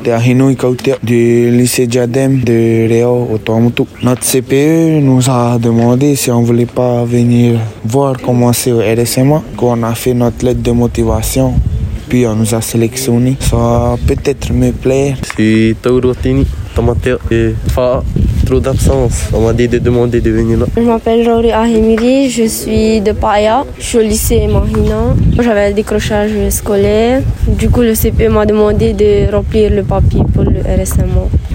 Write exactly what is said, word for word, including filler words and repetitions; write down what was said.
Du lycée Diadème de Réau au Tuamotu. Notre C P E nous a demandé si on voulait pas venir voir comment c'est au R S M A, qu'on a fait notre lettre de motivation. Puis on nous a sélectionnés. Ça va peut-être me plaire. Je suis Taurotini, Tomater et Fa. Trop d'absence. On m'a dit de demander de venir là. Je m'appelle Rauri Ahimiri, je suis de Paia. Je suis au lycée Mahina. J'avais un décrochage scolaire. Du coup, le C P m'a demandé de remplir le papier pour le R S M A.